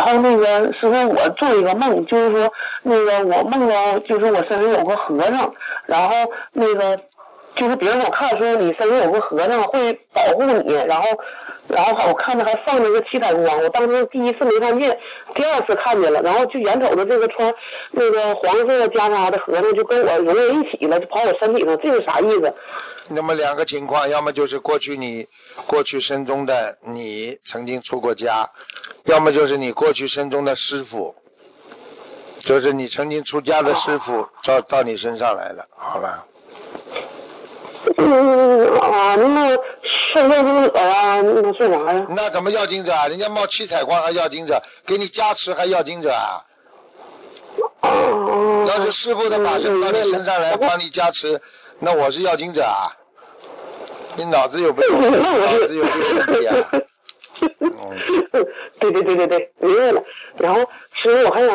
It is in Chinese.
后那个师傅，我做一个梦，就是说那个我梦到就是我身上有个和尚，然后那个就是别人给我看说你身上有个和尚会保护你，然后我看着还放着个七彩光，我当时第一次没看见，第二次看见了，然后就眼瞅着这个穿那个黄色袈裟的和尚就跟我融为一体了，就跑我身体上，这是啥意思？ 那么两个情况，要么就是过去生中的你曾经出过家，要么就是你过去生中的师傅，就是你曾经出家的师傅到你身上来了，好了。 那受要经者啊，那是啥呀？ 那怎么要经者啊？人家冒七彩光还要经者，给你加持还要经者啊？要是师傅的法身到你身上来帮你加持，那我是要经者啊？你脑子有没有问题啊？ 对，明白了。然后师傅，我还想